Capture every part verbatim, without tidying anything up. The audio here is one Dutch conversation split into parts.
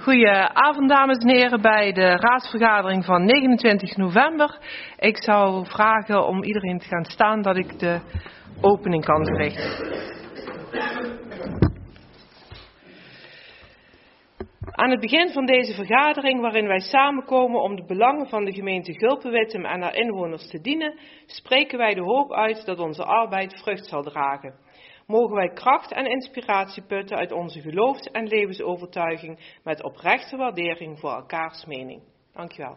Goedenavond, dames en heren, bij de raadsvergadering van negenentwintig november. Ik zou vragen om iedereen te gaan staan dat ik de opening kan verrichten. Aan het begin van deze vergadering, waarin wij samenkomen om de belangen van de gemeente Gulpen-Wittem en haar inwoners te dienen, spreken wij de hoop uit dat onze arbeid vrucht zal dragen. Mogen wij kracht en inspiratie putten uit onze geloofs- en levensovertuiging met oprechte waardering voor elkaars mening. Dank u wel.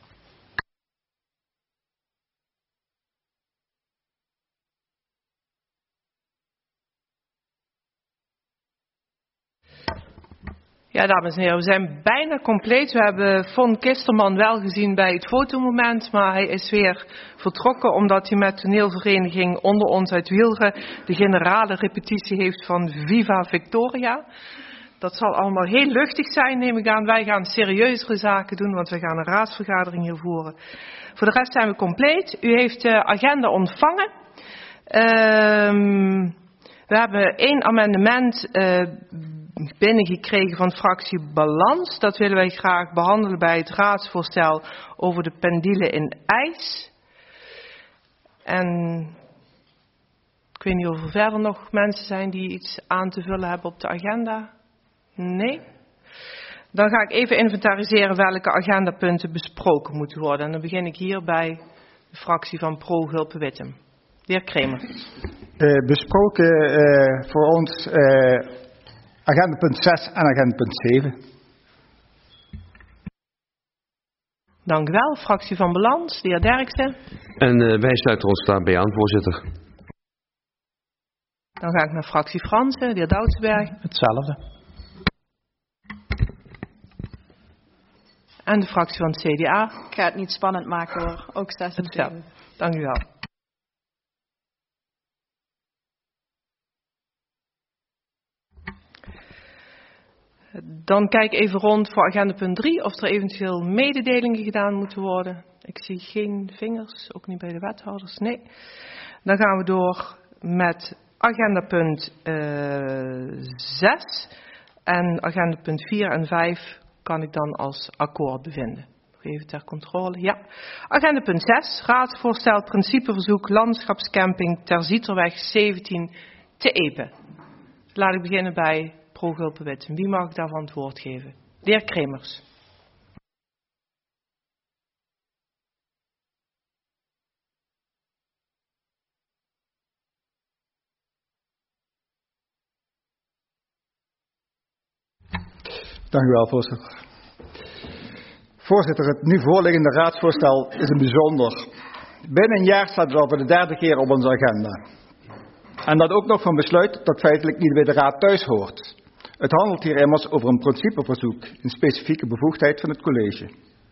Ja, dames en heren, we zijn bijna compleet. We hebben Von Kisterman wel gezien bij het fotomoment, maar hij is weer vertrokken omdat hij met toneelvereniging Onder ons uit Wielre de generale repetitie heeft van Viva Victoria. Dat zal allemaal heel luchtig zijn, neem ik aan. Wij gaan serieuzere zaken doen, want we gaan een raadsvergadering hier voeren. Voor de rest zijn we compleet. U heeft de agenda ontvangen. Um, we hebben één amendement uh, binnengekregen van fractie Balans. Dat willen wij graag behandelen bij het raadsvoorstel over de pendielen in IJs. En ik weet niet of er verder nog mensen zijn die iets aan te vullen hebben op de agenda. Nee? Dan ga ik even inventariseren welke agendapunten besproken moeten worden. En dan begin ik hier bij de fractie van Pro Gulpen-Wittem. De heer Kremer. Uh, besproken uh, voor ons uh, agendapunt zes en agendapunt zeven. Dank u wel. Fractie van Balans, de heer Derksen. En uh, wij sluiten ons daarbij aan, voorzitter. Dan ga ik naar fractie Fransen, de heer Doudsberg. Hetzelfde. En de fractie van het C D A. Ik ga het niet spannend maken hoor, ook zes en zeven. Dank u wel. Dan kijk ik even rond voor agenda punt drie of er eventueel mededelingen gedaan moeten worden. Ik zie geen vingers, ook niet bij de wethouders. Nee. Dan gaan we door met agenda punt zes. En agenda punt vier en vijf kan ik dan als akkoord bevinden. Even ter controle. Ja. Agenda punt zes. Raadsvoorstel principeverzoek landschapscamping ter Zieterweg zeventien te Epe. Laat ik beginnen bij Pro Gulpen-Wittem. Wie mag ik daarvan het woord geven? De heer Kremers. Dank u wel, voorzitter. Voorzitter, het nu voorliggende raadsvoorstel is een bijzonder. Binnen een jaar staat het al voor de derde keer op onze agenda. En dat ook nog van besluit dat feitelijk niet bij de raad thuis hoort. Het handelt hier immers over een principeverzoek, een specifieke bevoegdheid van het college.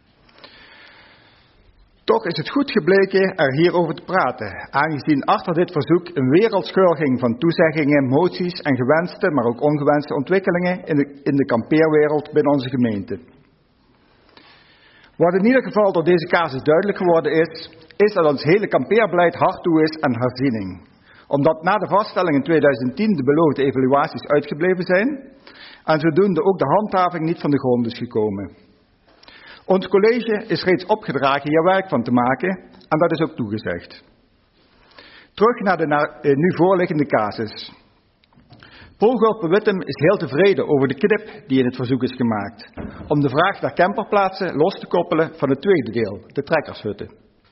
Toch is het goed gebleken er hierover te praten, aangezien achter dit verzoek een wereldscheuring van toezeggingen, moties en gewenste, maar ook ongewenste ontwikkelingen in de, in de kampeerwereld binnen onze gemeente. Wat in ieder geval door deze casus duidelijk geworden is, is dat ons hele kampeerbeleid hard toe is aan herziening. Omdat na de vaststelling in tweeduizend tien de beloofde evaluaties uitgebleven zijn en zodoende ook de handhaving niet van de grond is gekomen. Ons college is reeds opgedragen hier werk van te maken en dat is ook toegezegd. Terug naar de naar, eh, nu voorliggende casus. Pro Gulpen-Wittem is heel tevreden over de knip die in het verzoek is gemaakt, om de vraag naar camperplaatsen los te koppelen van het tweede deel, de trekkershutten.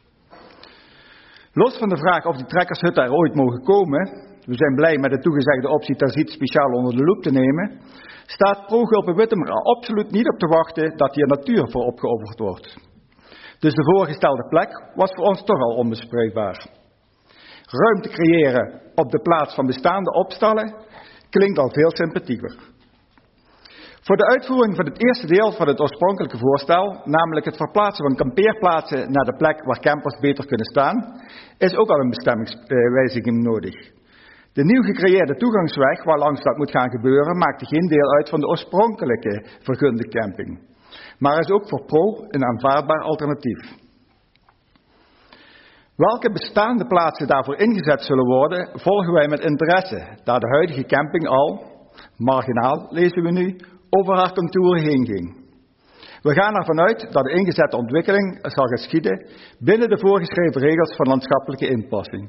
Los van de vraag of die trekkershutten er ooit mogen komen, we zijn blij met de toegezegde optie ter Ziet speciaal onder de loep te nemen, staat Pro Gulpen-Wittem er absoluut niet op te wachten dat hier natuur voor opgeofferd wordt. Dus de voorgestelde plek was voor ons toch al onbespreekbaar. Ruimte creëren op de plaats van bestaande opstallen klinkt al veel sympathieker. Voor de uitvoering van het eerste deel van het oorspronkelijke voorstel, namelijk het verplaatsen van kampeerplaatsen naar de plek waar campers beter kunnen staan, is ook al een bestemmingswijziging nodig. De nieuw gecreëerde toegangsweg waarlangs dat moet gaan gebeuren, maakte geen deel uit van de oorspronkelijke vergunde camping, maar is ook voor Pro een aanvaardbaar alternatief. Welke bestaande plaatsen daarvoor ingezet zullen worden, volgen wij met interesse, daar de huidige camping al, marginaal lezen we nu, over haar contouren heen ging. We gaan ervan uit dat de ingezette ontwikkeling zal geschieden binnen de voorgeschreven regels van landschappelijke inpassing.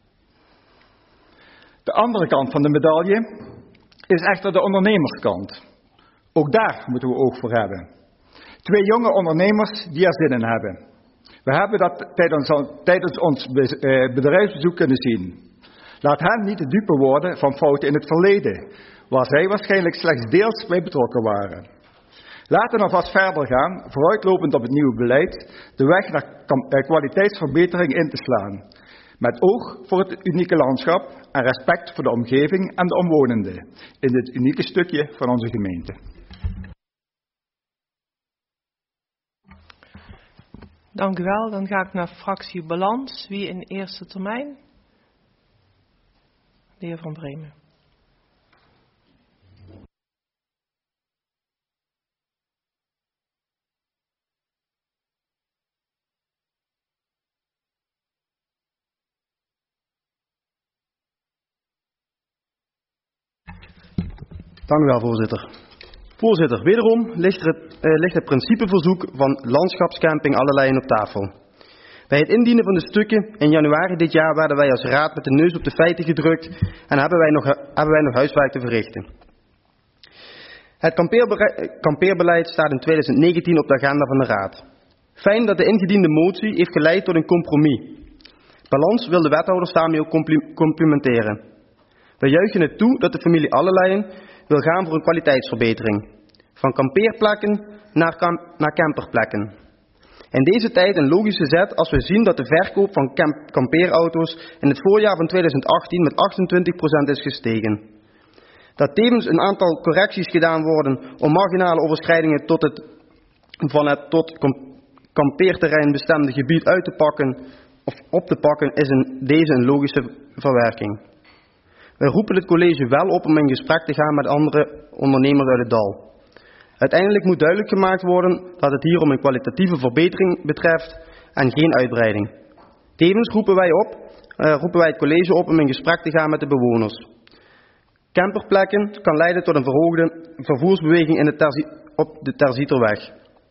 De andere kant van de medaille is echter de ondernemerskant. Ook daar moeten we oog voor hebben. Twee jonge ondernemers die er zin in hebben. We hebben dat tijdens ons bedrijfsbezoek kunnen zien. Laat hen niet de dupe worden van fouten in het verleden, waar zij waarschijnlijk slechts deels bij betrokken waren. Laten we alvast verder gaan, vooruitlopend op het nieuwe beleid, de weg naar kwaliteitsverbetering in te slaan. Met oog voor het unieke landschap en respect voor de omgeving en de omwonenden in dit unieke stukje van onze gemeente. Dank u wel. Dan ga ik naar fractie Balans. Wie in eerste termijn? De heer Van Bremen. Dank u wel, voorzitter. Voorzitter, wederom ligt, er het, uh, ligt het principeverzoek van landschapscamping Alle Leien op tafel. Bij het indienen van de stukken in januari dit jaar werden wij als raad met de neus op de feiten gedrukt en hebben wij nog, hebben wij nog huiswerk te verrichten. Het kampeerbeleid staat in twintig negentien op de agenda van de raad. Fijn dat de ingediende motie heeft geleid tot een compromis. Balans wil de wethouders daarmee ook complimenteren. We juichen het toe dat de familie Alle Leien wil gaan voor een kwaliteitsverbetering. Van kampeerplekken naar, kam naar camperplekken. In deze tijd een logische zet als we zien dat de verkoop van camp kampeerauto's in het voorjaar van twintig achttien met achtentwintig procent is gestegen. Dat tevens een aantal correcties gedaan worden om marginale overschrijdingen tot het, van het tot kampeerterrein bestemde gebied uit te pakken of op te pakken is in deze een logische verwerking. Wij roepen het college wel op om in gesprek te gaan met andere ondernemers uit het dal. Uiteindelijk moet duidelijk gemaakt worden dat het hier om een kwalitatieve verbetering betreft en geen uitbreiding. Tevens roepen wij, op, uh, roepen wij het college op om in gesprek te gaan met de bewoners. Camperplekken kan leiden tot een verhoogde vervoersbeweging in de terzi op de Terzieterweg.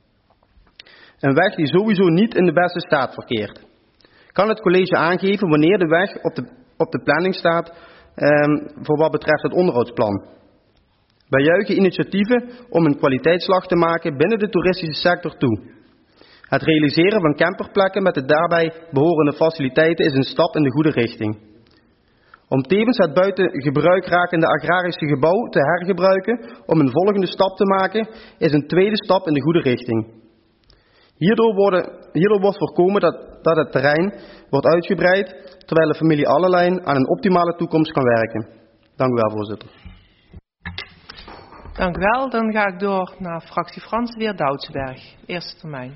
Een weg die sowieso niet in de beste staat verkeert. Kan het college aangeven wanneer de weg op de, op de planning staat um, voor wat betreft het onderhoudsplan? Wij juichen initiatieven om een kwaliteitsslag te maken binnen de toeristische sector toe. Het realiseren van camperplekken met de daarbij behorende faciliteiten is een stap in de goede richting. Om tevens het buiten gebruik rakende agrarische gebouw te hergebruiken om een volgende stap te maken, is een tweede stap in de goede richting. Hierdoor, worden, hierdoor wordt voorkomen dat, dat het terrein wordt uitgebreid, terwijl de familie Alle Leien aan een optimale toekomst kan werken. Dank u wel, voorzitter. Dank u wel. Dan ga ik door naar fractie Frans, de heer Doudsberg. Eerste termijn.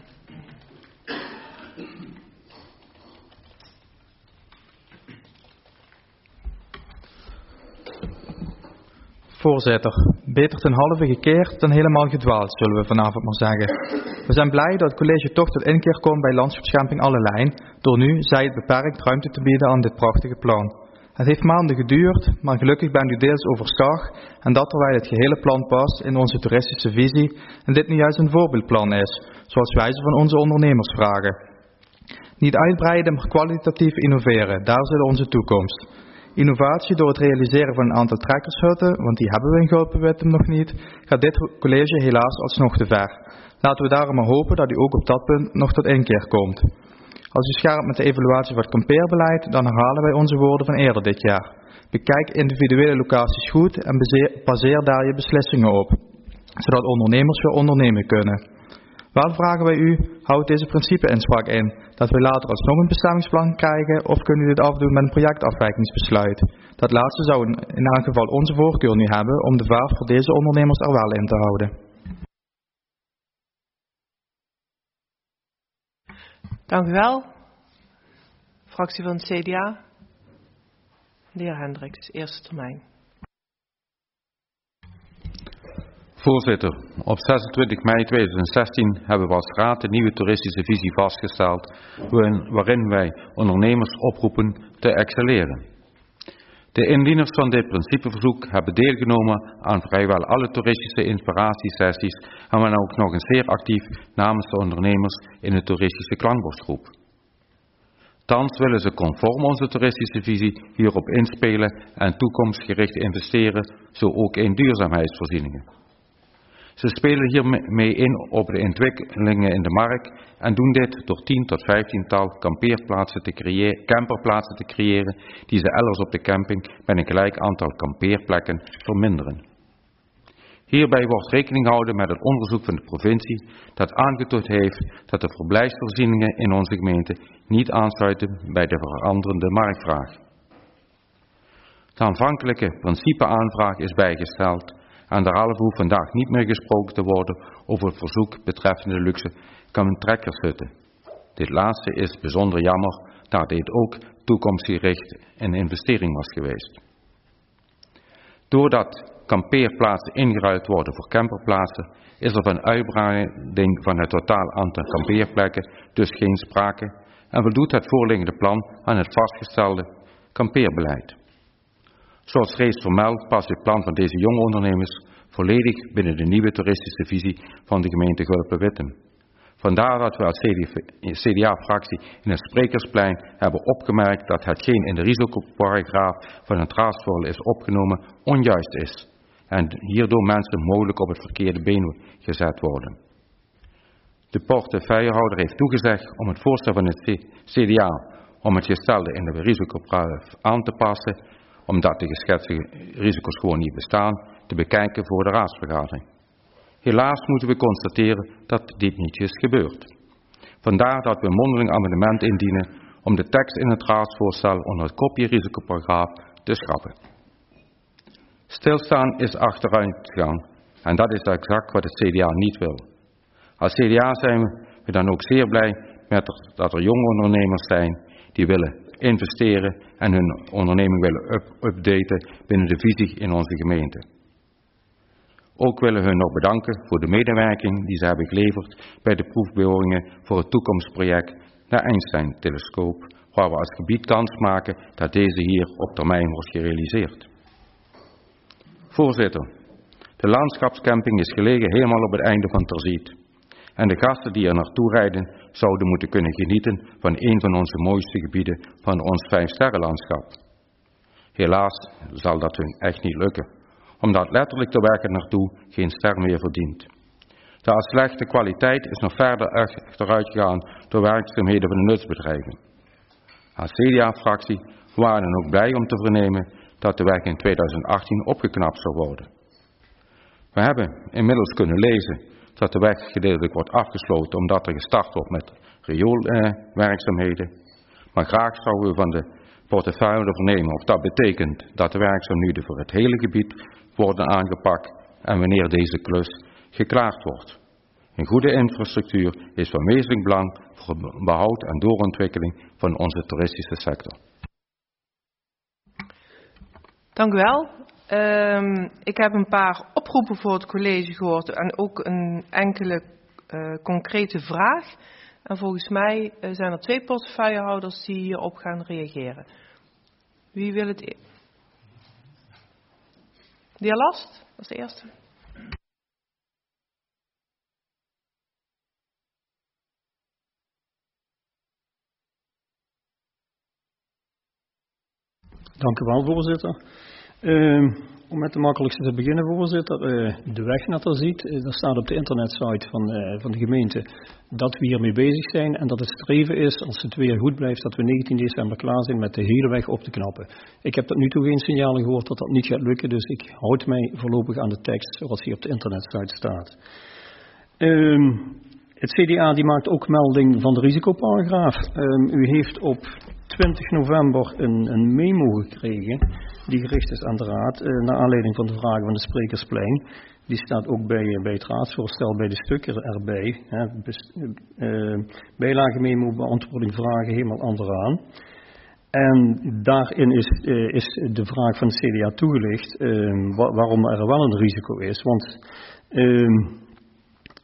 Voorzitter, beter ten halve gekeerd dan helemaal gedwaald, zullen we vanavond maar zeggen. We zijn blij dat het college toch tot inkeer komt bij landschapscamping Alle Leien, door nu, zij het beperkt, ruimte te bieden aan dit prachtige plan. Het heeft maanden geduurd, maar gelukkig bent u deels overstag en dat terwijl het gehele plan past in onze toeristische visie en dit nu juist een voorbeeldplan is, zoals wij ze van onze ondernemers vragen. Niet uitbreiden, maar kwalitatief innoveren, daar zit onze toekomst. Innovatie door het realiseren van een aantal trekkershutten, want die hebben we in Gulpen-Wittem nog niet, gaat dit college helaas alsnog te ver. Laten we daarom maar hopen dat u ook op dat punt nog tot inkeer komt. Als u scherpt met de evaluatie van het kampeerbeleid, dan herhalen wij onze woorden van eerder dit jaar. Bekijk individuele locaties goed en baseer daar je beslissingen op, zodat ondernemers weer ondernemen kunnen. Wel vragen wij u, houd deze principe-inspraak in, dat wij later alsnog een bestemmingsplan krijgen of kunnen u dit afdoen met een projectafwijkingsbesluit. Dat laatste zou in elk geval onze voorkeur nu hebben om de vaart voor deze ondernemers er wel in te houden. Dank u wel. Fractie van het C D A. De heer Hendricks, eerste termijn. Voorzitter, op zesentwintig mei tweeduizend zestien hebben we als raad de nieuwe toeristische visie vastgesteld, waarin, waarin wij ondernemers oproepen te excelleren. De indieners van dit principeverzoek hebben deelgenomen aan vrijwel alle toeristische inspiratiesessies en waren ook nog eens zeer actief namens de ondernemers in de toeristische klankbordgroep. Thans willen ze conform onze toeristische visie hierop inspelen en toekomstgericht investeren, zo ook in duurzaamheidsvoorzieningen. Ze spelen hiermee in op de ontwikkelingen in de markt en doen dit door tien tot vijftiental kampeerplaatsen te creëren, camperplaatsen te creëren die ze elders op de camping met een gelijk aantal kampeerplekken verminderen. Hierbij wordt rekening gehouden met het onderzoek van de provincie dat aangetoond heeft dat de verblijfsvoorzieningen in onze gemeente niet aansluiten bij de veranderende marktvraag. De aanvankelijke principeaanvraag is bijgesteld en derhalve hoeft vandaag niet meer gesproken te worden over het verzoek betreffende luxe kamtrekkershutten. Dit laatste is bijzonder jammer, da dit ook toekomstgericht een investering was geweest. Doordat kampeerplaatsen ingeruild worden voor camperplaatsen, is er van uitbreiding van het totaal aantal kampeerplekken dus geen sprake en voldoet het voorliggende plan aan het vastgestelde kampeerbeleid. Zoals reeds vermeld past het plan van deze jonge ondernemers volledig binnen de nieuwe toeristische visie van de gemeente Gulpen-Wittem. Vandaar dat we als C D A-fractie in het Sprekersplein hebben opgemerkt dat hetgeen in de risicoparagraaf van het raadsvoorstel is opgenomen onjuist is en hierdoor mensen mogelijk op het verkeerde been gezet worden. De portefeuillehouder heeft toegezegd om het voorstel van het C D A om het gestelde in de risicoparagraaf aan te passen, omdat de geschetste risico's gewoon niet bestaan, te bekijken voor de raadsvergadering. Helaas moeten we constateren dat dit niet is gebeurd. Vandaar dat we een mondeling amendement indienen om de tekst in het raadsvoorstel onder het kopje risicoparagraaf te schrappen. Stilstaan is achteruitgang en dat is exact wat het C D A niet wil. Als C D A zijn we dan ook zeer blij met dat er jonge ondernemers zijn die willen investeren en hun onderneming willen up updaten binnen de visie in onze gemeente. Ook willen we hun nog bedanken voor de medewerking die ze hebben geleverd bij de proefboringen voor het toekomstproject naar Einstein-telescoop, waar we als gebied kans maken dat deze hier op termijn wordt gerealiseerd. Voorzitter, de landschapscamping is gelegen helemaal op het einde van Terziet. En de gasten die er naartoe rijden zouden moeten kunnen genieten van een van onze mooiste gebieden van ons vijfsterrenlandschap. Helaas zal dat hun echt niet lukken, omdat letterlijk de weg er naartoe geen ster meer verdient. De slechte kwaliteit is nog verder achteruit gegaan door werkzaamheden van de nutsbedrijven. Als C D A-fractie waren we ook blij om te vernemen dat de weg in tweeduizend achttien opgeknapt zou worden. We hebben inmiddels kunnen lezen dat de weg gedeeltelijk wordt afgesloten omdat er gestart wordt met rioolwerkzaamheden. Eh, maar graag zouden we van de portefeuille vernemen of dat betekent dat de werkzaamheden voor het hele gebied worden aangepakt en wanneer deze klus geklaard wordt. Een goede infrastructuur is van wezenlijk belang voor het behoud en doorontwikkeling van onze toeristische sector. Dank u wel. Um, ik heb een paar oproepen voor het college gehoord en ook een enkele uh, concrete vraag. En volgens mij uh, zijn er twee portefeuillehouders die hierop gaan reageren. Wie wil het? E- de heer Last, dat is de eerste. Dank u wel, voorzitter. Uh, om met de makkelijkste te beginnen, voorzitter. Uh, de weg naar Terziet, uh, dat staat op de internetsite van, uh, van de gemeente dat we hiermee bezig zijn. En dat het streven is, als het weer goed blijft, dat we negentien december klaar zijn met de hele weg op te knappen. Ik heb tot nu toe geen signalen gehoord dat dat niet gaat lukken. Dus ik houd mij voorlopig aan de tekst zoals die op de internetsite staat. Uh, het C D A die maakt ook melding van de risicoparagraaf. Uh, u heeft op twintig november een, een memo gekregen die gericht is aan de raad, uh, naar aanleiding van de vragen van de Sprekersplein. Die staat ook bij, bij het raadsvoorstel bij de stukken erbij. Hè, bes, uh, bijlage memo, beantwoording vragen, helemaal onderaan. En daarin is, uh, is de vraag van de C D A toegelicht uh, wa- waarom er wel een risico is. Want uh,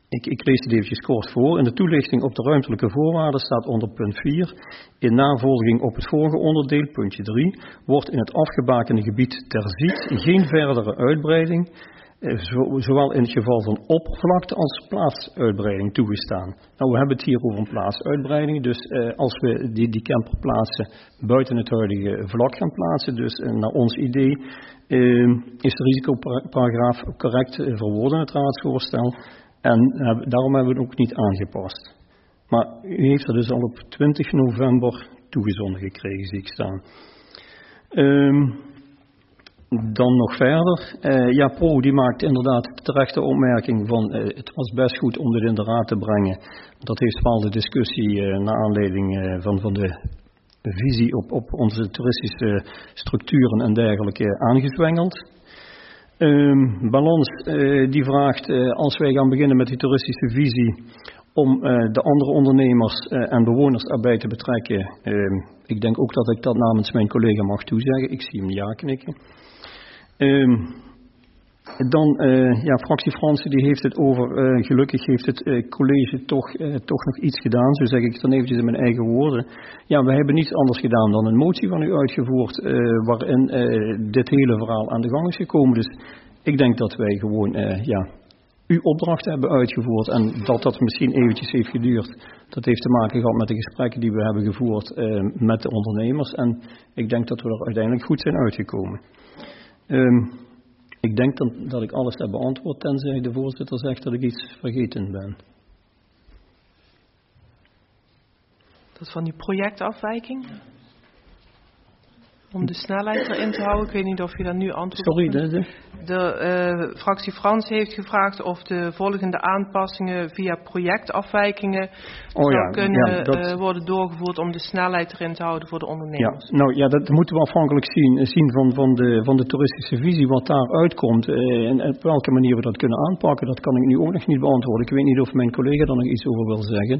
Ik, ik lees het eventjes kort voor. In de toelichting op de ruimtelijke voorwaarden staat onder punt vier... in navolging op het vorige onderdeel, puntje drie... wordt in het afgebakende gebied ter ziet geen verdere uitbreiding... Eh, zo, zowel in het geval van oppervlakte als plaatsuitbreiding toegestaan. Nou, we hebben het hier over een plaatsuitbreiding. Dus eh, als we die, die camper plaatsen buiten het huidige vlak gaan plaatsen... dus eh, naar ons idee eh, is de risicoparagraaf correct eh, verwoord in het raadsvoorstel... En uh, daarom hebben we het ook niet aangepast. Maar u heeft er dus al op twintig november toegezonden gekregen, zie ik staan. Um, dan nog verder. Uh, ja, Pro die maakt inderdaad de terechte opmerking van... Uh, het was best goed om dit in de raad te brengen. Dat heeft wel de discussie uh, naar aanleiding uh, van, van de visie op, op onze toeristische structuren en dergelijke aangezwengeld. Um, Balans uh, die vraagt, uh, als wij gaan beginnen met die toeristische visie, om uh, de andere ondernemers uh, en bewoners erbij te betrekken. Um, ik denk ook dat ik dat namens mijn collega mag toezeggen. Ik zie hem ja knikken. Um, dan, uh, ja, fractie Fransen die heeft het over, uh, gelukkig heeft het uh, college toch, uh, toch nog iets gedaan, zo zeg ik het dan eventjes in mijn eigen woorden. Ja, we hebben niets anders gedaan dan een motie van u uitgevoerd, uh, waarin uh, dit hele verhaal aan de gang is gekomen. Dus ik denk dat wij gewoon, uh, ja, uw opdracht hebben uitgevoerd en dat dat misschien eventjes heeft geduurd. Dat heeft te maken gehad met de gesprekken die we hebben gevoerd uh, met de ondernemers en ik denk dat we er uiteindelijk goed zijn uitgekomen. Um, Ik denk dat, dat ik alles heb beantwoord, tenzij de voorzitter zegt dat ik iets vergeten ben. Dat van die projectafwijking? Om de snelheid erin te houden. Ik weet niet of je daar nu antwoord op Sorry, kunt. de, de uh, fractie Frans heeft gevraagd of de volgende aanpassingen via projectafwijkingen oh zou ja, kunnen ja, dat... uh, worden doorgevoerd om de snelheid erin te houden voor de ondernemers. Ja, nou ja, dat moeten we afhankelijk zien, zien van, van, de, van de toeristische visie, wat daar uitkomt. Uh, en op welke manier we dat kunnen aanpakken, dat kan ik nu ook nog niet beantwoorden. Ik weet niet of mijn collega daar nog iets over wil zeggen.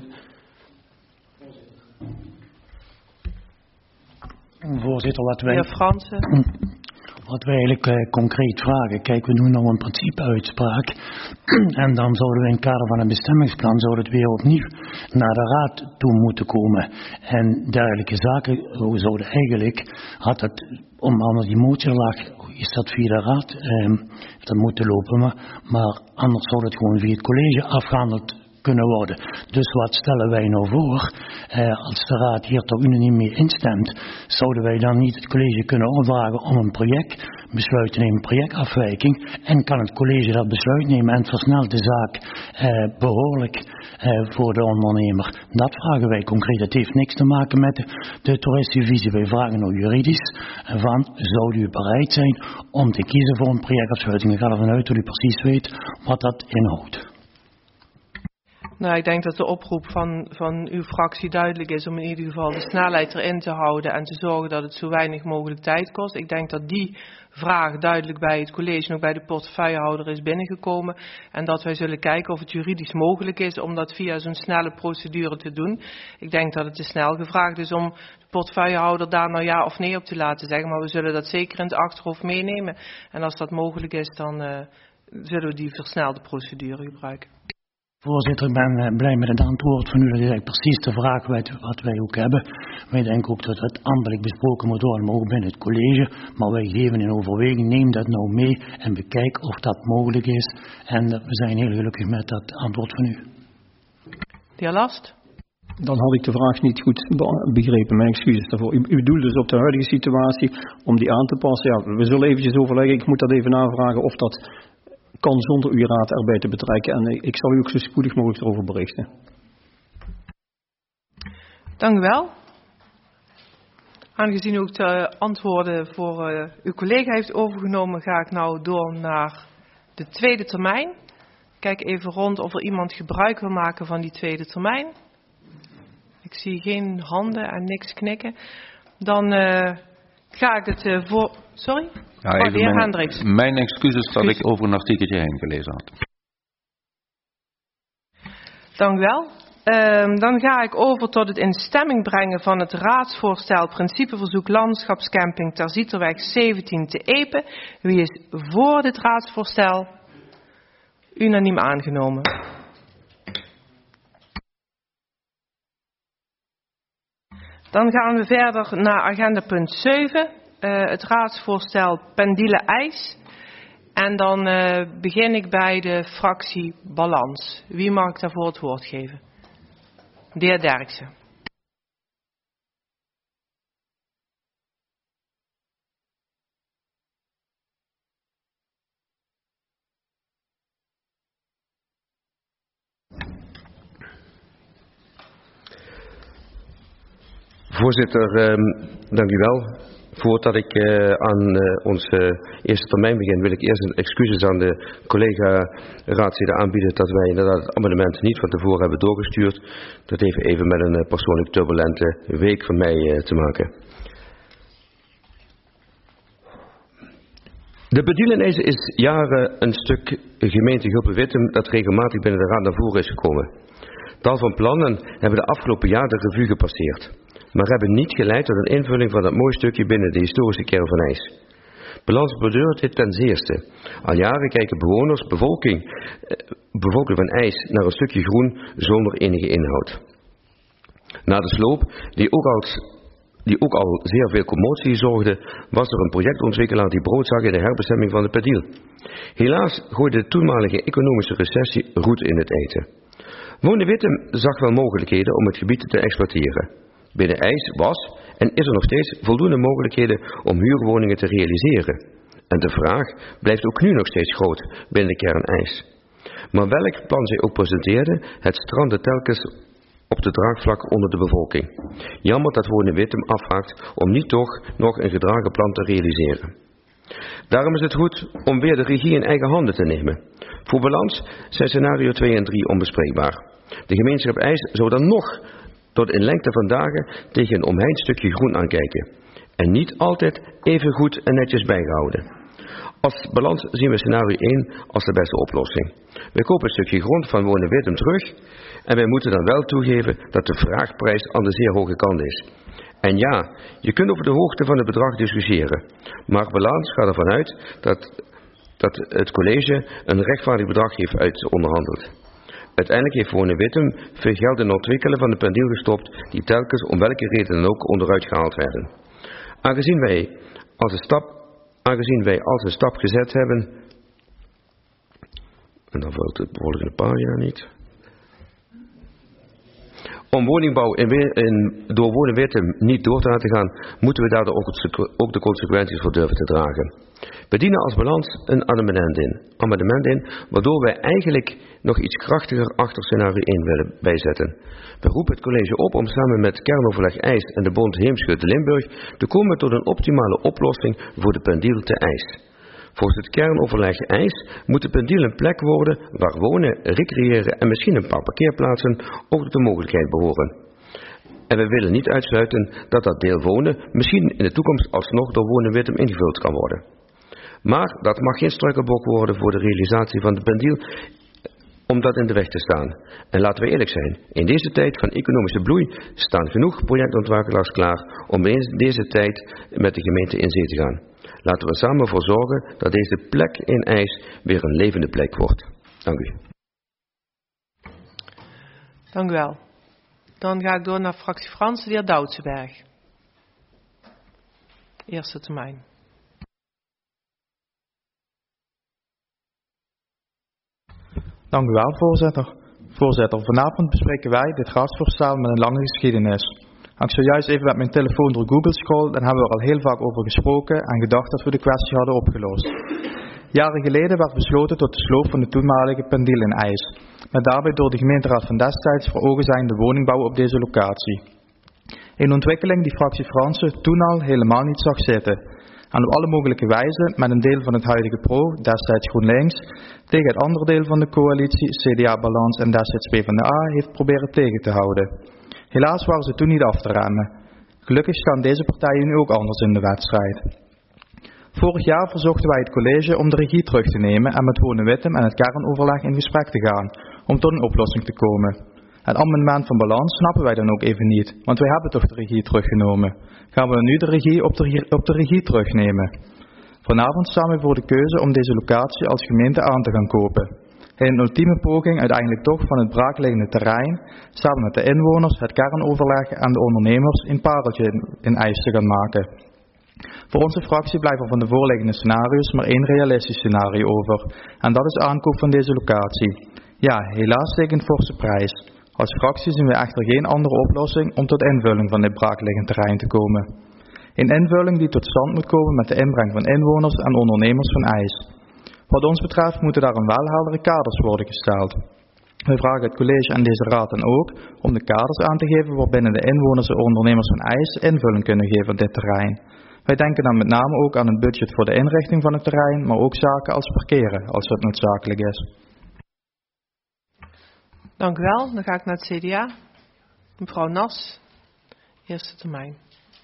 Voorzitter, wat wij, Meneer Fransen. wat wij eigenlijk uh, concreet vragen. Kijk, we doen nou een principeuitspraak. En dan zouden we in het kader van een bestemmingsplan zouden het weer opnieuw naar de raad toe moeten komen. En dergelijke zaken we zouden eigenlijk, had het, om anders die motie lag, is dat via de raad, eh, dat moeten lopen. Maar, maar anders zou het gewoon via het college afgehandeld kunnen worden. Dus wat stellen wij nou voor? Eh, als de raad hier toch unaniem mee instemt, zouden wij dan niet het college kunnen opdragen om een project besluit te nemen, projectafwijking, en kan het college dat besluit nemen en versnelt de zaak eh, behoorlijk eh, voor de ondernemer. Dat vragen wij concreet. Het heeft niks te maken met de, de toeristische visie. Wij vragen nou juridisch van, zou u bereid zijn om te kiezen voor een projectafsluiting? Ik ga ervan uit dat u precies weet wat dat inhoudt. Nou, ik denk dat de oproep van, van uw fractie duidelijk is om in ieder geval de snelheid erin te houden en te zorgen dat het zo weinig mogelijk tijd kost. Ik denk dat die vraag duidelijk bij het college en ook bij de portefeuillehouder is binnengekomen. En dat wij zullen kijken of het juridisch mogelijk is om dat via zo'n snelle procedure te doen. Ik denk dat het te snel gevraagd is om de portefeuillehouder daar nou ja of nee op te laten zeggen. Maar we zullen dat zeker in het achterhoofd meenemen. En als dat mogelijk is, dan uh, zullen we die versnelde procedure gebruiken. Voorzitter, ik ben blij met het antwoord van u. Dat is eigenlijk precies de vraag wat wij ook hebben. Wij denken ook dat het ambtelijk besproken moet worden, maar ook binnen het college. Maar wij geven in overweging, neem dat nou mee en bekijk of dat mogelijk is. En we zijn heel gelukkig met dat antwoord van u. De heer Last? Dan had ik de vraag niet goed begrepen, mijn excuses daarvoor. U, u bedoelt dus op de huidige situatie om die aan te passen. Ja, we zullen eventjes overleggen, ik moet dat even navragen of dat kan zonder uw raad erbij te betrekken. En ik zal u ook zo spoedig mogelijk erover berichten. Dank u wel. Aangezien u ook de antwoorden voor uh, uw collega heeft overgenomen, ga ik nou door naar de tweede termijn. Kijk even rond of er iemand gebruik wil maken van die tweede termijn. Ik zie geen handen en niks knikken. Dan uh, ga ik het uh, voor... Sorry? Ja, even oh, de heer mijn, Hendricks. mijn excuses dat ik over een artikeltje heen gelezen had. Dank u wel. Uh, dan ga ik over tot het in stemming brengen van het raadsvoorstel principeverzoek landschapscamping ter Zieterweg zeventien te Epe. Wie is voor dit raadsvoorstel? Unaniem aangenomen. Dan gaan we verder naar agenda punt zeven, uh, het raadsvoorstel Pendiele-IJs. En dan uh, begin ik bij de fractie Balans. Wie mag ik daarvoor het woord geven? De heer Derksen. Voorzitter, eh, dank u wel. Voordat ik uh, aan uh, ons uh, eerste termijn begin, wil ik eerst een excuses aan de collega-raadsleden aanbieden dat wij inderdaad het amendement niet van tevoren hebben doorgestuurd. Dat heeft even met een uh, persoonlijk turbulente week van mij uh, te maken. De Pendiele-IJs is jaren een stuk gemeente Gulpen-Wittem dat regelmatig binnen de raad naar voren is gekomen. Tal van plannen hebben de afgelopen jaar de revue gepasseerd, maar hebben niet geleid tot een invulling van dat mooie stukje binnen de historische kern van IJs. Balans beduurt dit ten zeerste. Al jaren kijken bewoners, bevolking, bevolking van IJs naar een stukje groen zonder enige inhoud. Na de sloop, die ook al, die ook al zeer veel commotie zorgde, was er een projectontwikkelaar die brood zag in de herbestemming van de Pendiel. Helaas gooide de toenmalige economische recessie roet in het eten. Wonen-Wittem zag wel mogelijkheden om het gebied te exploiteren. Binnen IJs was en is er nog steeds voldoende mogelijkheden om huurwoningen te realiseren. En de vraag blijft ook nu nog steeds groot binnen de kern IJs. Maar welk plan zij ook presenteerde, het strandde telkens op de draagvlak onder de bevolking. Jammer dat Wonen-Wittem afhaakt om niet toch nog een gedragen plan te realiseren. Daarom is het goed om weer de regie in eigen handen te nemen. Voor Balans zijn scenario twee en drie onbespreekbaar. De gemeenschap IJs zou dan nog tot in lengte van dagen tegen een omheind stukje groen aankijken. En niet altijd even goed en netjes bijgehouden. Als Balans zien we scenario één als de beste oplossing. We kopen een stukje grond van Wonen-Wittem terug en wij moeten dan wel toegeven dat de vraagprijs aan de zeer hoge kant is. En ja, je kunt over de hoogte van het bedrag discussiëren. Maar Balans gaat ervan uit dat, dat het college een rechtvaardig bedrag heeft uitonderhandeld. Uiteindelijk heeft Wonen-Wittem veel geld in het ontwikkelen van de Pendiel gestopt, die telkens om welke reden dan ook onderuit gehaald werden. Aangezien wij als een stap, aangezien wij als een stap gezet hebben, en dan valt de volgende pagina niet, om woningbouw in, in, door Wonen-Wittem niet door te laten gaan, moeten we daar ook, het, ook de consequenties voor durven te dragen. We dienen als Balans een amendement in, amendement in, waardoor wij eigenlijk nog iets krachtiger achter scenario één willen bijzetten. We roepen het college op om samen met kernoverleg IJs en de bond Heemschutte-Limburg te komen tot een optimale oplossing voor de Pendiel te IJs. Volgens het kernoverleg IJs moet de Pendiel een plek worden waar wonen, recreëren en misschien een paar parkeerplaatsen ook tot de mogelijkheid behoren. En we willen niet uitsluiten dat dat deel wonen misschien in de toekomst alsnog door Wonen-Wittem ingevuld kan worden. Maar dat mag geen struikelblok worden voor de realisatie van de Pendiel om dat in de weg te staan. En laten we eerlijk zijn, in deze tijd van economische bloei staan genoeg projectontwikkelaars klaar om in deze tijd met de gemeente in zee te gaan. Laten we samen ervoor zorgen dat deze plek in IJs weer een levende plek wordt. Dank u. Dank u wel. Dan ga ik door naar fractie Frans, de heer Doutsenberg. Eerste termijn. Dank u wel, voorzitter. Voorzitter, vanavond bespreken wij dit raadsvoorstel met een lange geschiedenis. Als ik zojuist even met mijn telefoon door Google scroll, dan hebben we er al heel vaak over gesproken en gedacht dat we de kwestie hadden opgelost. Jaren geleden werd besloten tot de sloop van de toenmalige Pendiel in IJs, met daarbij door de gemeenteraad van destijds voor ogen zijnde woningbouw op deze locatie. Een ontwikkeling die fractie Fransen toen al helemaal niet zag zitten, en op alle mogelijke wijzen met een deel van het huidige Pro, destijds GroenLinks, tegen het andere deel van de coalitie, C D A Balans en destijds PvdA, heeft proberen tegen te houden. Helaas waren ze toen niet af te remmen. Gelukkig staan deze partijen nu ook anders in de wedstrijd. Vorig jaar verzochten wij het college om de regie terug te nemen en met Wonen-Wittem en het kernoverleg in gesprek te gaan, om tot een oplossing te komen. Het amendement van Balans snappen wij dan ook even niet, want wij hebben toch de regie teruggenomen. Gaan we nu de regie op de, op de regie terugnemen? Vanavond staan we voor de keuze om deze locatie als gemeente aan te gaan kopen. In een ultieme poging uiteindelijk toch van het braakliggende terrein, samen met de inwoners, het kernoverleg en de ondernemers een pareltje in, in ijs te gaan maken. Voor onze fractie blijft er van de voorliggende scenario's maar één realistisch scenario over, en dat is aankoop van deze locatie. Ja, helaas tegen een forse prijs. Als fractie zien we echter geen andere oplossing om tot invulling van dit braakliggend terrein te komen. Een invulling die tot stand moet komen met de inbreng van inwoners en ondernemers van ijs. Wat ons betreft moeten daarom wel heldere kaders worden gesteld. We vragen het college en deze raad dan ook om de kaders aan te geven waarbinnen de inwoners en ondernemers van ijs invulling kunnen geven aan dit terrein. Wij denken dan met name ook aan een budget voor de inrichting van het terrein, maar ook zaken als parkeren, als dat noodzakelijk is. Dank u wel. Dan ga ik naar het C D A. Mevrouw Nas, eerste termijn.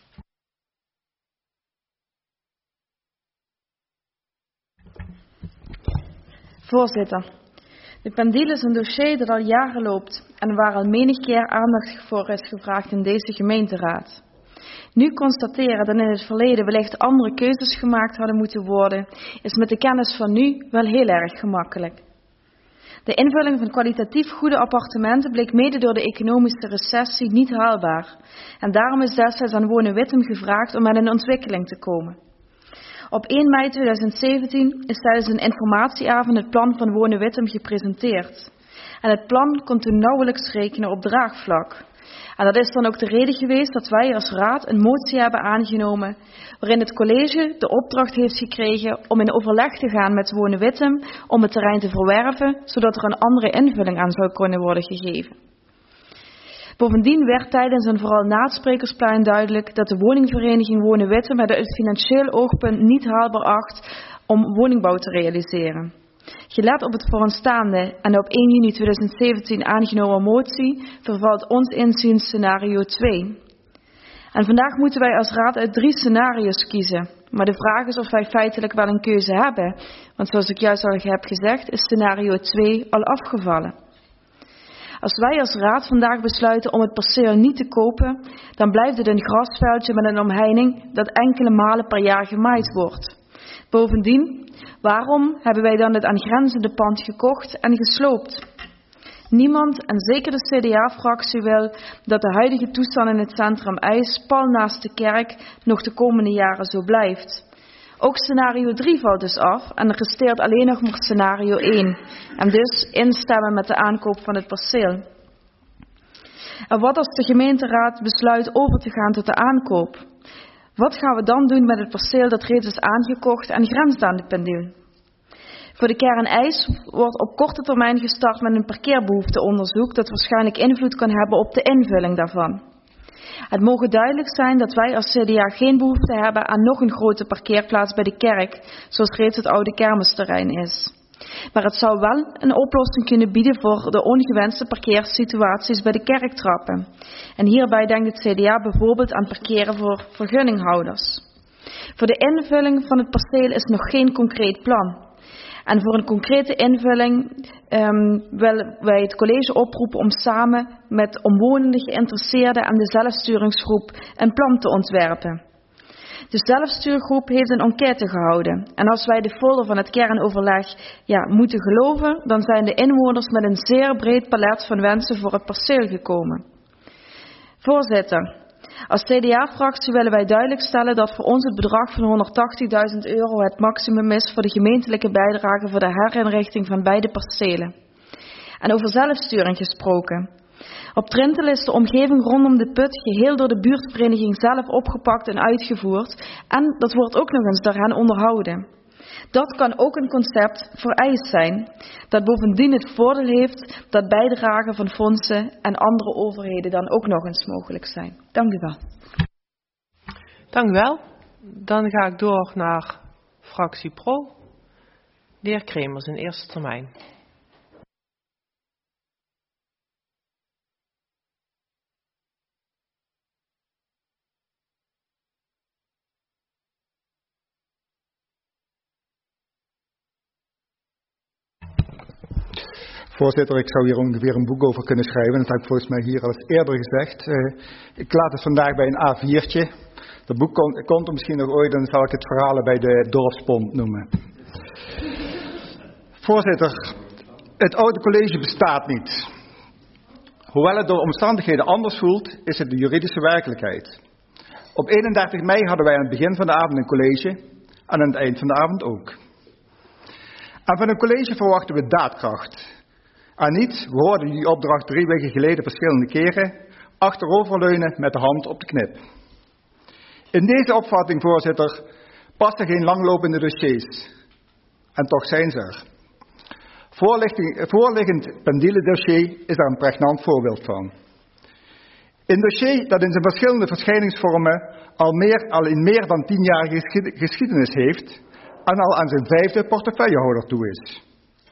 Voorzitter, de pendule is een dossier dat al jaren loopt en waar al menig keer aandacht voor is gevraagd in deze gemeenteraad. Nu constateren dat in het verleden wellicht andere keuzes gemaakt hadden moeten worden, is met de kennis van nu wel heel erg gemakkelijk. De invulling van kwalitatief goede appartementen bleek mede door de economische recessie niet haalbaar. En daarom is destijds aan Wonen Wittem gevraagd om met een ontwikkeling te komen. Op één mei tweeduizend zeventien is tijdens een informatieavond het plan van Wonen Wittem gepresenteerd. En het plan kon toen nauwelijks rekenen op draagvlak. En dat is dan ook de reden geweest dat wij als raad een motie hebben aangenomen waarin het college de opdracht heeft gekregen om in overleg te gaan met Wonen Wittem om het terrein te verwerven, zodat er een andere invulling aan zou kunnen worden gegeven. Bovendien werd tijdens en vooral na het sprekersplein duidelijk dat de woningvereniging Wonen Wittem het uit financieel oogpunt niet haalbaar acht om woningbouw te realiseren. Gelet op het vooraanstaande en op één juni tweeduizend zeventien aangenomen motie vervalt ons inziens scenario twee. En vandaag moeten wij als raad uit drie scenario's kiezen. Maar de vraag is of wij feitelijk wel een keuze hebben. Want zoals ik juist al heb gezegd, is scenario twee al afgevallen. Als wij als raad vandaag besluiten om het perceel niet te kopen, dan blijft het een grasveldje met een omheining dat enkele malen per jaar gemaaid wordt. Bovendien, waarom hebben wij dan het aangrenzende pand gekocht en gesloopt? Niemand, en zeker de C D A-fractie, wil dat de huidige toestand in het centrum IJs, pal naast de kerk, nog de komende jaren zo blijft. Ook scenario drie valt dus af en er resteert alleen nog maar scenario één. En dus instemmen met de aankoop van het perceel. En wat als de gemeenteraad besluit over te gaan tot de aankoop? Wat gaan we dan doen met het perceel dat reeds is aangekocht en grenst aan de pendule? Voor de kern IJs wordt op korte termijn gestart met een parkeerbehoefteonderzoek dat waarschijnlijk invloed kan hebben op de invulling daarvan. Het mogen duidelijk zijn dat wij als C D A geen behoefte hebben aan nog een grote parkeerplaats bij de kerk, zoals reeds het oude kermisterrein is. Maar het zou wel een oplossing kunnen bieden voor de ongewenste parkeersituaties bij de kerktrappen. En hierbij denkt het C D A bijvoorbeeld aan parkeren voor vergunninghouders. Voor de invulling van het perceel is nog geen concreet plan. En voor een concrete invulling um, willen wij het college oproepen om samen met omwonenden, geïnteresseerden en de zelfsturingsgroep een plan te ontwerpen. De zelfstuurgroep heeft een enquête gehouden. En als wij de folder van het kernoverleg ja, moeten geloven, dan zijn de inwoners met een zeer breed palet van wensen voor het perceel gekomen. Voorzitter, als C D A-fractie willen wij duidelijk stellen dat voor ons het bedrag van honderdtachtigduizend euro het maximum is voor de gemeentelijke bijdrage voor de herinrichting van beide percelen. En over zelfsturing gesproken. Op Trintel is de omgeving rondom de put geheel door de buurtvereniging zelf opgepakt en uitgevoerd. En dat wordt ook nog eens door hen onderhouden. Dat kan ook een concept voor IJs zijn, dat bovendien het voordeel heeft dat bijdragen van fondsen en andere overheden dan ook nog eens mogelijk zijn. Dank u wel. Dank u wel. Dan ga ik door naar fractie Pro. De heer Kremers in eerste termijn. Voorzitter, ik zou hier ongeveer een boek over kunnen schrijven. Dat heb ik volgens mij hier al eens eerder gezegd. Uh, ik laat het vandaag bij een A viertje. Dat boek komt, komt er misschien nog ooit, dan zal ik het verhalen bij de dorpspont noemen. Voorzitter, Het oude college bestaat niet. Hoewel het door omstandigheden anders voelt, is het de juridische werkelijkheid. Op eenendertig mei hadden wij aan het begin van de avond een college en aan het eind van de avond ook. En van een college verwachten we daadkracht. En niet, we hoorden die opdracht drie weken geleden verschillende keren, achteroverleunen met de hand op de knip. In deze opvatting, voorzitter, passen geen langlopende dossiers. En toch zijn ze er. Voorliggend Pendile-dossier is daar een pregnant voorbeeld van. Een dossier dat in zijn verschillende verschijningsvormen al, meer, al in meer dan tienjarige geschiedenis heeft en al aan zijn vijfde portefeuillehouder toe is.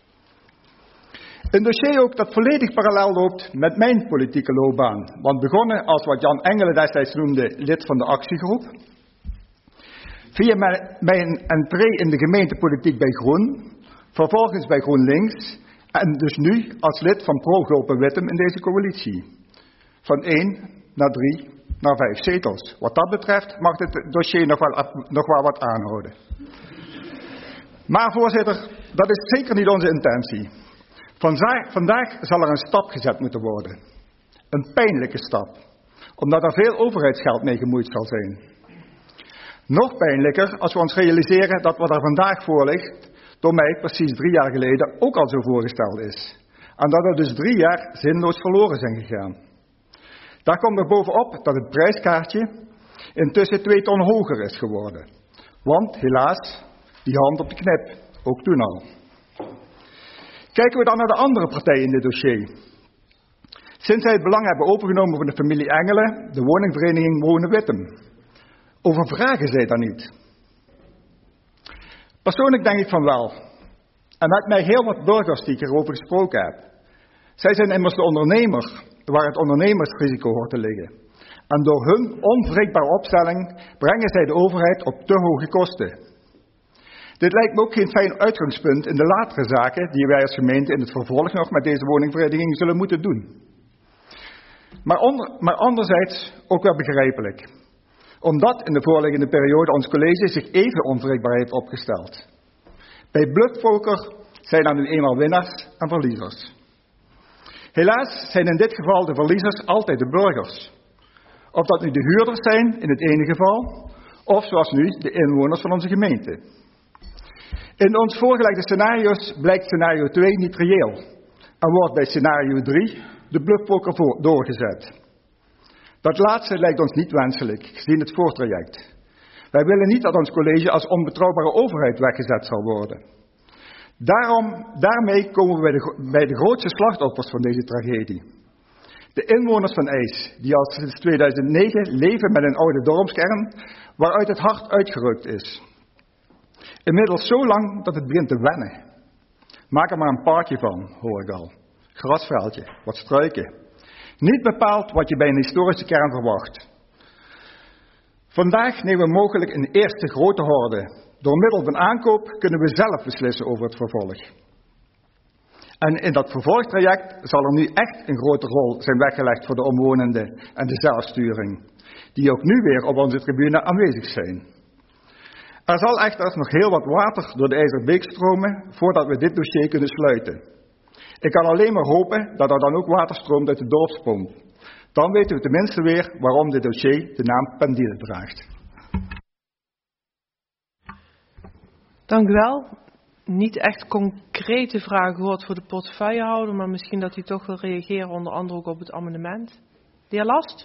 Een dossier ook dat volledig parallel loopt met mijn politieke loopbaan, want begonnen als wat Jan Engelen destijds noemde lid van de actiegroep, via mijn, mijn entree in de gemeentepolitiek bij Groen, vervolgens bij GroenLinks en dus nu als lid van Pro-Gulpen-Wittem in deze coalitie. Van één naar drie naar vijf zetels. Wat dat betreft mag dit dossier nog wel, nog wel wat aanhouden. Maar voorzitter, dat is zeker niet onze intentie. Vandaag, vandaag zal er een stap gezet moeten worden. Een pijnlijke stap. Omdat er veel overheidsgeld mee gemoeid zal zijn. Nog pijnlijker als we ons realiseren dat wat er vandaag voor ligt door mij precies drie jaar geleden ook al zo voorgesteld is. En dat er dus drie jaar zinloos verloren zijn gegaan. Daar komt er bovenop dat het prijskaartje intussen twee ton hoger is geworden. Want helaas, die hand op de knip, ook toen al. Kijken we dan naar de andere partijen in dit dossier. Sinds zij het belang hebben opengenomen van de familie Engelen, de woningvereniging Wonen Wittem. Overvragen zij dan niet? Persoonlijk denk ik van wel. En met mij heel wat burgers die ik erover gesproken heb. Zij zijn immers de ondernemer, waar het ondernemersrisico hoort te liggen. En door hun onwrikbare opstelling brengen zij de overheid op te hoge kosten. Dit lijkt me ook geen fijn uitgangspunt in de latere zaken die wij als gemeente in het vervolg nog met deze woningvereniging zullen moeten doen. Maar, onder, maar anderzijds ook wel begrijpelijk. Omdat in de voorliggende periode ons college zich even onwrikbaar heeft opgesteld. Bij bluffpoker zijn er nu eenmaal winnaars en verliezers. Helaas zijn in dit geval de verliezers altijd de burgers. Of dat nu de huurders zijn in het ene geval, of zoals nu de inwoners van onze gemeente. In ons voorgelegde scenario's blijkt scenario twee niet reëel. En wordt bij scenario drie de bluffpoker doorgezet. Dat laatste lijkt ons niet wenselijk, gezien het voortraject. Wij willen niet dat ons college als onbetrouwbare overheid weggezet zal worden. Daarom, daarmee komen we bij de, bij de grootste slachtoffers van deze tragedie. De inwoners van IJs, die al sinds tweeduizend negen leven met een oude dorpskern, waaruit het hart uitgerukt is. Inmiddels zo lang dat het begint te wennen. Maak er maar een parkje van, hoor ik al. Grasveldje, wat struiken. Niet bepaald wat je bij een historische kern verwacht. Vandaag nemen we mogelijk een eerste grote horde. Door middel van aankoop kunnen we zelf beslissen over het vervolg. En in dat vervolgtraject zal er nu echt een grote rol zijn weggelegd voor de omwonenden en de zelfsturing, die ook nu weer op onze tribune aanwezig zijn. Er zal echter nog heel wat water door de IJzerbeek stromen voordat we dit dossier kunnen sluiten. Ik kan alleen maar hopen dat er dan ook water stroomt uit de dorpspomp. Dan weten we tenminste weer waarom dit dossier de naam Pendile draagt. Dank u wel. Niet echt concrete vragen gehoord voor de portefeuillehouder, maar misschien dat u toch wil reageren, onder andere ook op het amendement. De heer Last?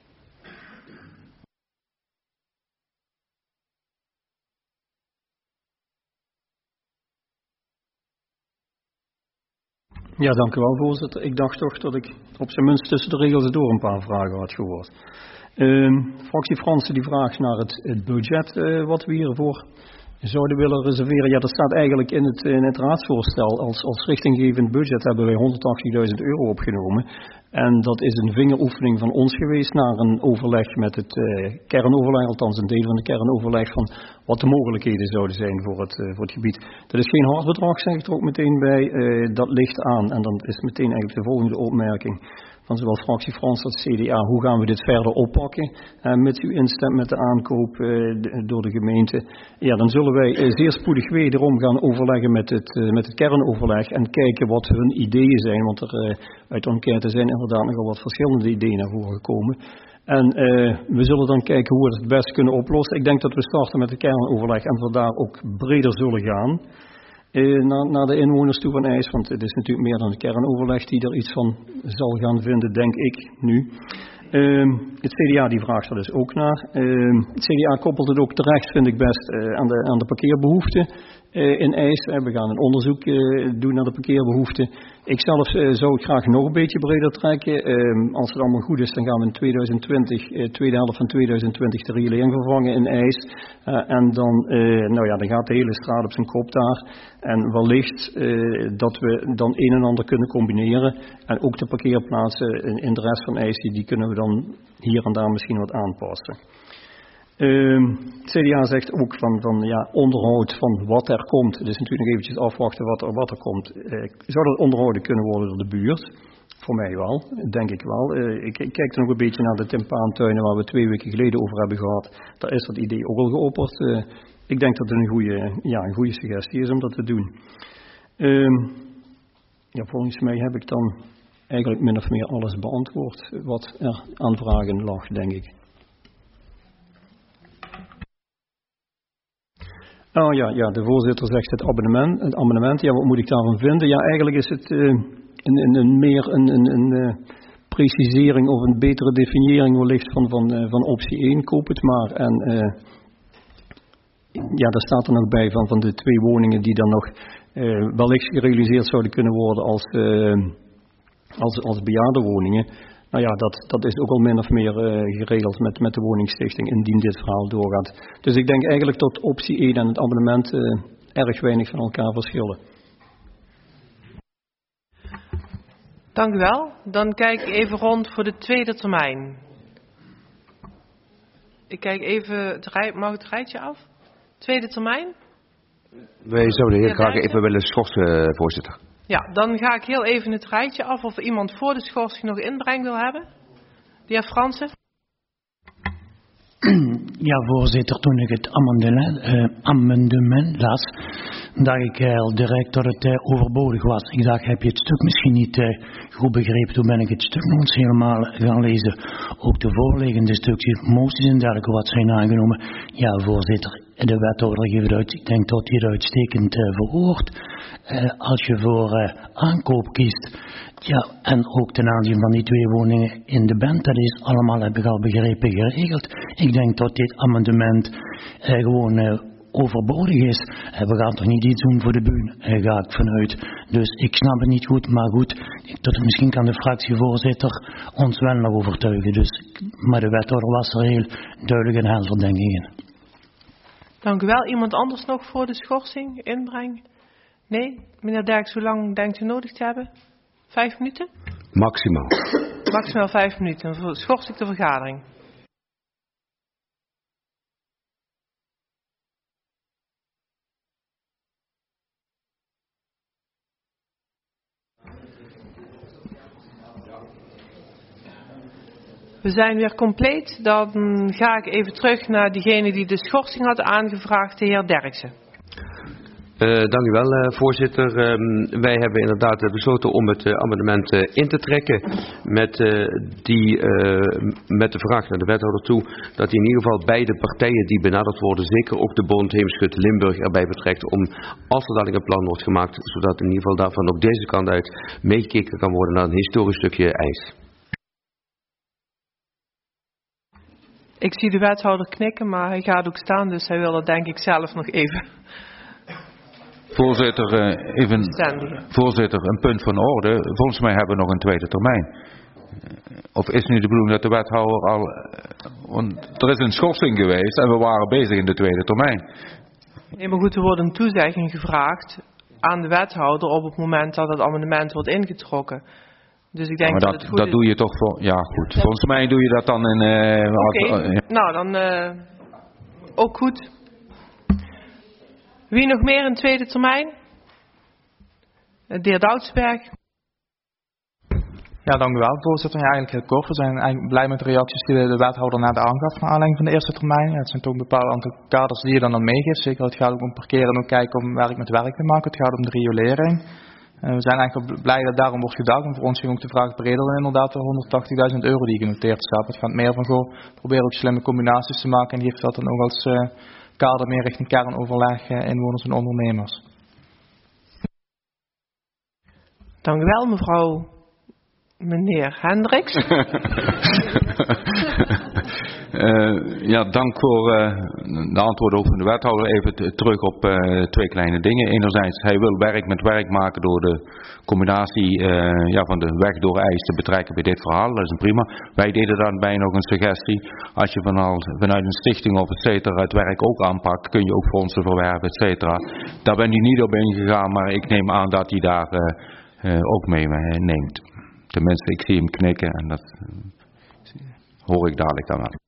Ja, dank u wel, voorzitter. Ik dacht toch dat ik op zijn minst tussen de regels door een paar vragen had gehoord. Uh, fractie Fransen die vraagt naar het, het budget uh, wat we hiervoor zouden willen reserveren. Ja, dat staat eigenlijk in het, in het raadsvoorstel. Als, als richtinggevend budget hebben wij honderdtachtigduizend euro opgenomen. En dat is een vingeroefening van ons geweest naar een overleg met het uh, kernoverleg, althans een deel van de kernoverleg, van wat de mogelijkheden zouden zijn voor het, uh, voor het gebied. Dat is geen hard bedrag, zeg ik er ook meteen bij. Uh, dat ligt aan. En dan is meteen eigenlijk de volgende opmerking van zowel fractie Frans als C D A, hoe gaan we dit verder oppakken, uh, met u instemt met de aankoop uh, de, door de gemeente. Ja, dan zullen wij uh, zeer spoedig wederom gaan overleggen met het, uh, met het kernoverleg en kijken wat hun ideeën zijn, want er uh, uit de enquête zijn inderdaad nogal wat verschillende ideeën naar voren gekomen. En uh, we zullen dan kijken hoe we het het best kunnen oplossen. Ik denk dat we starten met het kernoverleg en we daar ook breder zullen gaan. Uh, naar, naar de inwoners toe van IJs, want het is natuurlijk meer dan het kernoverleg die er iets van zal gaan vinden, denk ik nu. Uh, het C D A die vraagt er dus ook naar. Uh, het C D A koppelt het ook terecht, vind ik best, uh, aan, de, aan de parkeerbehoeften uh, in IJs. Uh, we gaan een onderzoek uh, doen naar de parkeerbehoeften. Ik zelf uh, zou het graag nog een beetje breder trekken. Uh, als het allemaal goed is, dan gaan we in twintig twintig, uh, tweede helft van twintig twintig de riolering vervangen in IJs. Uh, en dan, uh, nou ja, dan gaat de hele straat op zijn kop daar. En wellicht uh, dat we dan een en ander kunnen combineren. En ook de parkeerplaatsen in, in de rest van IJs, die kunnen we dan hier en daar misschien wat aanpassen. Uh, het C D A zegt ook van, van ja, onderhoud van wat er komt. Dus natuurlijk nog eventjes afwachten wat er, wat er komt. Uh, zou dat onderhouden kunnen worden door de buurt? Voor mij wel, denk ik wel. Uh, ik, ik kijk er nog een beetje naar de timpaantuinen waar we twee weken geleden over hebben gehad. Daar is dat idee ook al geopperd. Uh, ik denk dat het een goede, ja, een goede suggestie is om dat te doen. Uh, ja, volgens mij heb ik dan eigenlijk min of meer alles beantwoord wat er aan vragen lag, denk ik. Oh ja, ja, de voorzitter zegt het abonnement, het amendement. Ja, wat moet ik daarvan vinden? Ja, eigenlijk is het uh, een, een, een meer een, een, een uh, precisering of een betere definiëring wellicht van, van, uh, van optie één, koop het maar. En uh, ja, daar staat er nog bij van, van de twee woningen die dan nog uh, wellicht gerealiseerd zouden kunnen worden als, uh, als, als bejaardenwoningen. Nou ja, dat, dat is ook al min of meer uh, geregeld met, met de woningstichting indien dit verhaal doorgaat. Dus ik denk eigenlijk dat optie één en het abonnement uh, erg weinig van elkaar verschillen. Dank u wel. Dan kijk ik even rond voor de tweede termijn. Ik kijk even, het rij, mag het rijtje af? Tweede termijn? Wij zouden heel graag even willen schorsen, voorzitter. Ja, dan ga ik heel even het rijtje af of iemand voor de schorsing nog inbreng wil hebben. De heer Fransen. Ja, voorzitter, toen ik het amendement, uh, amendement las, dacht ik uh, al direct dat het uh, overbodig was. Ik dacht, heb je het stuk misschien niet uh, goed begrepen? Toen ben ik het stuk nog eens helemaal gaan lezen. Ook de voorliggende stukjes, moties en dergelijke wat zijn aangenomen. Ja, voorzitter, de wethouder geeft uit. Ik denk dat hij het uitstekend uh, verhoort. Uh, als je voor uh, aankoop kiest, ja, en ook ten aanzien van die twee woningen in de band, dat is allemaal, heb ik al begrepen, geregeld. Ik denk dat dit amendement uh, gewoon uh, overbodig is. Uh, we gaan toch niet iets doen voor de bühne, uh, ga ik vanuit. Dus ik snap het niet goed, maar goed, tot, misschien kan de fractievoorzitter ons wel nog overtuigen. Dus, maar de wethouder was er heel duidelijk en helder, denk ik in. Dank u wel. Iemand anders nog voor de schorsing inbreng? Nee? Meneer Derks, hoe lang denkt u nodig te hebben? Vijf minuten? Maximaal. Maximaal vijf minuten. Dan schors ik de vergadering. We zijn weer compleet. Dan ga ik even terug naar diegene die de schorsing had aangevraagd, de heer Derksen. Uh, dank u wel, uh, voorzitter. Uh, wij hebben inderdaad uh, besloten om het uh, amendement uh, in te trekken met, uh, die, uh, met de vraag naar de wethouder toe dat hij in ieder geval beide partijen die benaderd worden, zeker ook de Bond Heemschut Limburg erbij betrekt, om als er dadelijk een plan wordt gemaakt, zodat in ieder geval daarvan ook deze kant uit meegekeken kan worden naar een historisch stukje ijs. Ik zie de wethouder knikken, maar hij gaat ook staan, dus hij wil dat denk ik zelf nog even. Voorzitter, even, voorzitter, een punt van orde. Volgens mij hebben we nog een tweede termijn. Of is nu de bedoeling dat de wethouder al... Want er is een schorsing geweest en we waren bezig in de tweede termijn. Nee, maar goed, er wordt een toezegging gevraagd aan de wethouder op het moment dat het amendement wordt ingetrokken. Dus ik denk maar dat, dat het goed dat is. doe je toch voor... Ja, goed. Volgens mij doe je dat dan in... Uh, Oké, okay. uh, nou dan uh, ook goed. Wie nog meer een tweede termijn? De heer Doudsberg. Ja, dank u wel, voorzitter. Ja, eigenlijk heel kort. We zijn eigenlijk blij met de reacties die de, de wethouder na de aangaf naar aanleiding van de eerste termijn. Ja, het zijn toch een bepaald aantal kaders die je dan, dan meegeeft. Zeker het gaat ook om parkeren en ook kijken om werk met werk te maken. Het gaat om de riolering. Uh, we zijn eigenlijk blij dat daarom wordt gedacht. En voor ons ging ook de vraag breder dan inderdaad de honderdtachtigduizend euro die genoteerd staat. Het gaat meer van, goh, proberen ook slimme combinaties te maken. En die heeft dat dan ook als uh, kader meer richting kernoverleg, uh, inwoners en ondernemers. Dank u wel, mevrouw. Meneer Hendricks. uh, ja, dank voor uh, de antwoorden over de wethouder. Even t- terug op uh, twee kleine dingen. Enerzijds, hij wil werk met werk maken door de combinatie uh, ja, van de weg door ijs te betrekken bij dit verhaal. Dat is prima. Wij deden daarbij nog een suggestie. Als je vanuit, vanuit een stichting of et cetera het werk ook aanpakt, kun je ook fondsen verwerven, et cetera. Daar ben hij niet op ingegaan, maar ik neem aan dat hij daar uh, uh, ook mee uh, neemt. Tenminste, ik zie hem knikken en dat uh, hoor ik dadelijk dan wel.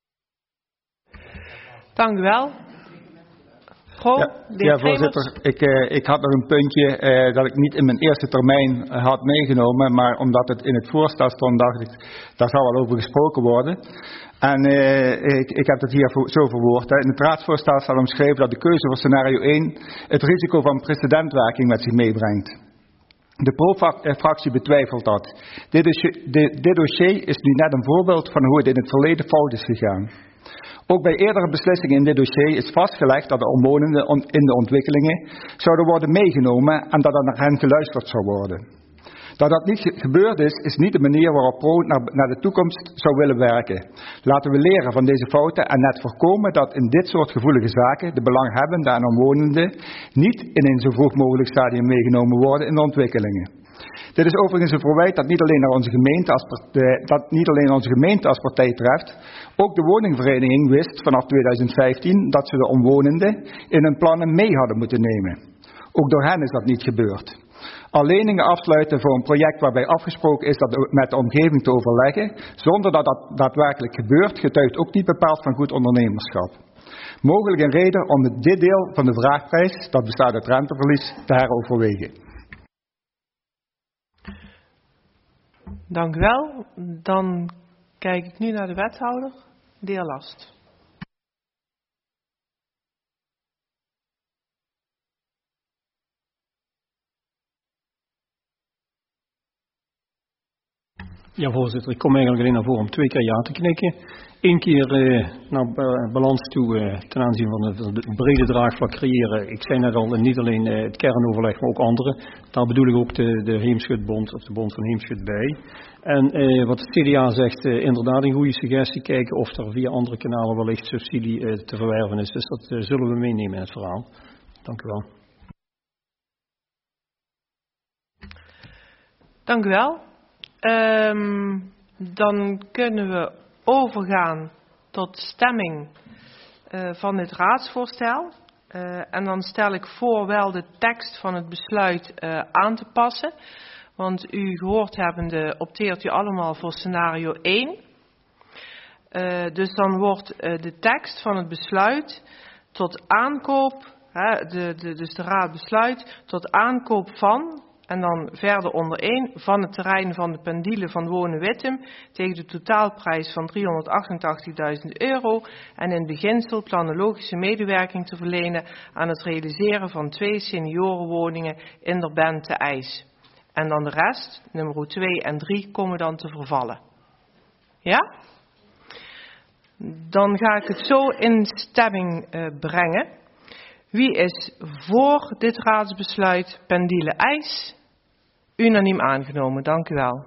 Dank u wel. Goh, ja, ja, voorzitter. Ik, uh, ik had nog een puntje uh, dat ik niet in mijn eerste termijn uh, had meegenomen, maar omdat het in het voorstel stond, dacht ik, daar zal wel over gesproken worden. En uh, ik, ik heb het hier voor, zo verwoord. Hè. In het raadsvoorstel staat omschreven dat de keuze voor scenario één het risico van precedentwerking met zich meebrengt. De pro-fractie betwijfelt dat. Dit, is, dit, dit dossier is nu net een voorbeeld van hoe het in het verleden fout is gegaan. Ook bij eerdere beslissingen in dit dossier is vastgelegd dat de omwonenden in de ontwikkelingen zouden worden meegenomen en dat er naar hen geluisterd zou worden. Dat dat niet gebeurd is, is niet de manier waarop Pro naar, naar de toekomst zou willen werken. Laten we leren van deze fouten en net voorkomen dat in dit soort gevoelige zaken de belanghebbenden en omwonenden niet in een zo vroeg mogelijk stadium meegenomen worden in de ontwikkelingen. Dit is overigens een verwijt dat niet alleen, naar onze gemeente als partij, dat niet alleen onze gemeente als partij treft. Ook de woningvereniging wist vanaf tweeduizend vijftien dat ze de omwonenden in hun plannen mee hadden moeten nemen. Ook door hen is dat niet gebeurd. Al leningen afsluiten voor een project waarbij afgesproken is dat met de omgeving te overleggen, zonder dat dat daadwerkelijk gebeurt, getuigt ook niet bepaald van goed ondernemerschap. Mogelijk een reden om dit deel van de vraagprijs, dat bestaat uit renteverlies, te heroverwegen. Dank u wel. Dan kijk ik nu naar de wethouder. De heer Last. Ja, voorzitter, ik kom eigenlijk alleen naar voren om twee keer ja te knikken. Eén keer uh, naar uh, balans toe uh, ten aanzien van de, van de brede draagvlak creëren. Ik zei net al, niet alleen uh, het kernoverleg, maar ook andere. Daar bedoel ik ook de, de Heemschutbond of de Bond van Heemschut bij. En uh, wat het C D A zegt, uh, inderdaad een goede suggestie. Kijken of er via andere kanalen wellicht subsidie uh, te verwerven is. Dus dat uh, zullen we meenemen in het verhaal. Dank u wel. Dank u wel. Um, dan kunnen we overgaan tot stemming uh, van dit raadsvoorstel. Uh, en dan stel ik voor wel de tekst van het besluit uh, aan te passen. Want u gehoord hebbende opteert u allemaal voor scenario één. Uh, dus dan wordt uh, de tekst van het besluit tot aankoop, hè, de, de, dus de raad besluit tot aankoop van... En dan verder onder één, van het terrein van de Pendile van Wonen-Wittem tegen de totaalprijs van driehonderdachtentachtigduizend euro en in beginsel planologische medewerking te verlenen aan het realiseren van twee seniorenwoningen in der Ben te IJs. En dan de rest, nummer twee en drie, komen dan te vervallen. Ja? Dan ga ik het zo in stemming uh, brengen. Wie is voor dit raadsbesluit Pendile IJs? Unaniem aangenomen, dank u wel.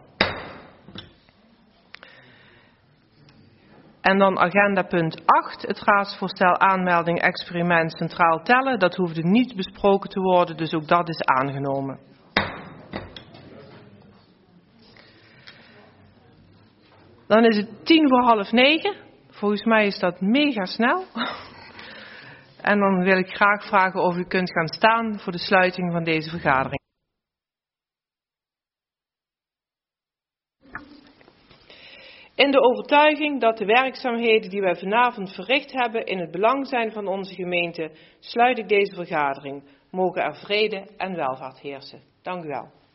En dan agenda punt acht, het raadsvoorstel aanmelding experiment centraal tellen. Dat hoefde niet besproken te worden, dus ook dat is aangenomen. Dan is het tien voor half negen. Volgens mij is dat mega snel. En dan wil ik graag vragen of u kunt gaan staan voor de sluiting van deze vergadering. In de overtuiging dat de werkzaamheden die wij vanavond verricht hebben in het belang zijn van onze gemeente, sluit ik deze vergadering. Mogen er vrede en welvaart heersen. Dank u wel.